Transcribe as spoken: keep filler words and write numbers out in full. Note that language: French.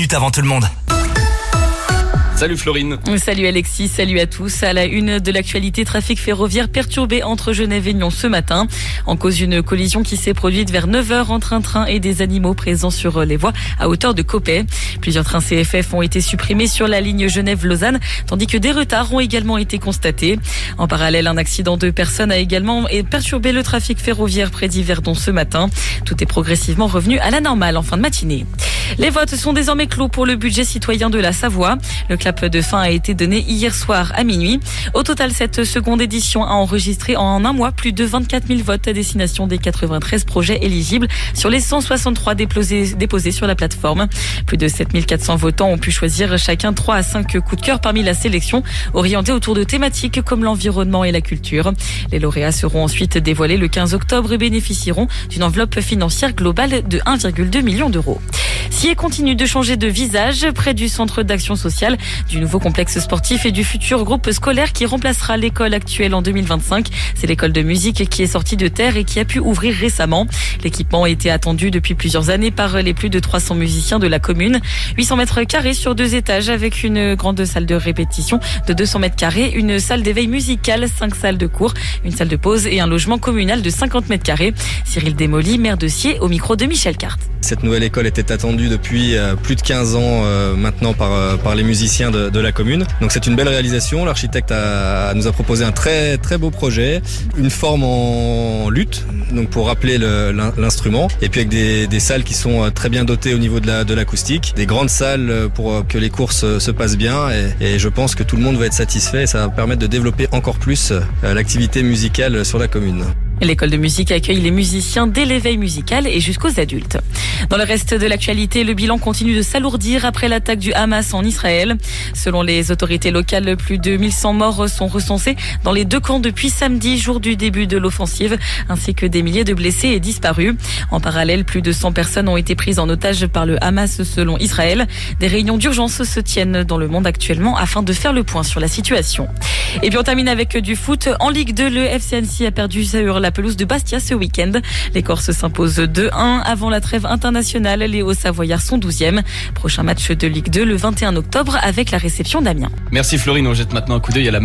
Avant tout le monde. Salut Florine. Salut Alexis, salut à tous. À la une de l'actualité, trafic ferroviaire perturbé entre Genève et Nyon ce matin. En cause d'une collision qui s'est produite vers neuf heures entre un train et des animaux présents sur les voies à hauteur de Coppet. Plusieurs trains C F F ont été supprimés sur la ligne Genève-Lausanne, tandis que des retards ont également été constatés. En parallèle, un accident de personnes a également perturbé le trafic ferroviaire près d'Yverdon ce matin. Tout est progressivement revenu à la normale en fin de matinée. Les votes sont désormais clos pour le budget citoyen de la Savoie. Le clap de fin a été donné hier soir à minuit. Au total, cette seconde édition a enregistré en un mois plus de vingt-quatre mille votes à destination des quatre-vingt-treize projets éligibles sur les cent soixante-trois déposés, déposés sur la plateforme. Plus de sept mille quatre cents votants ont pu choisir chacun trois à cinq coups de cœur parmi la sélection, orientés autour de thématiques comme l'environnement et la culture. Les lauréats seront ensuite dévoilés le quinze octobre et bénéficieront d'une enveloppe financière globale de un virgule deux million d'euros. Sillé continue de changer de visage près du centre d'action sociale, du nouveau complexe sportif et du futur groupe scolaire qui remplacera l'école actuelle en deux mille vingt-cinq. C'est l'école de musique qui est sortie de terre et qui a pu ouvrir récemment. L'équipement était attendu depuis plusieurs années par les plus de trois cents musiciens de la commune. huit cents mètres carrés sur deux étages avec une grande salle de répétition de deux cents mètres carrés, une salle d'éveil musical, cinq salles de cours, une salle de pause et un logement communal de cinquante mètres carrés. Cyril Desmoly, maire de Sillé, au micro de Michel Carte. Cette nouvelle école était attendue depuis euh, plus de quinze ans euh, maintenant par, euh, par les musiciens de, de la commune. Donc c'est une belle réalisation. L'architecte a, nous a proposé un très très beau projet, une forme en lutte, donc pour rappeler le, l'instrument, et puis avec des, des salles qui sont très bien dotées au niveau de, la, de l'acoustique, des grandes salles pour que les cours se, se passent bien, et, et je pense que tout le monde va être satisfait et ça va permettre de développer encore plus euh, l'activité musicale sur la commune. L'école de musique accueille les musiciens dès l'éveil musical et jusqu'aux adultes. Dans le reste de l'actualité, le bilan continue de s'alourdir après l'attaque du Hamas en Israël. Selon les autorités locales, plus de mille cent morts sont recensés dans les deux camps depuis samedi, jour du début de l'offensive, ainsi que des milliers de blessés et disparus. En parallèle, plus de cent personnes ont été prises en otage par le Hamas selon Israël. Des réunions d'urgence se tiennent dans le monde actuellement afin de faire le point sur la situation. Et puis on termine avec du foot. En Ligue deux, le F C Annecy a perdu sur la pelouse de Bastia ce week-end. Les Corses s'imposent deux un avant la trêve internationale. Les Hauts-Savoyards sont douzième. Prochain match de Ligue deux le vingt et un octobre avec la réception d'Amiens. Merci Florine, on jette maintenant un coup d'œil à la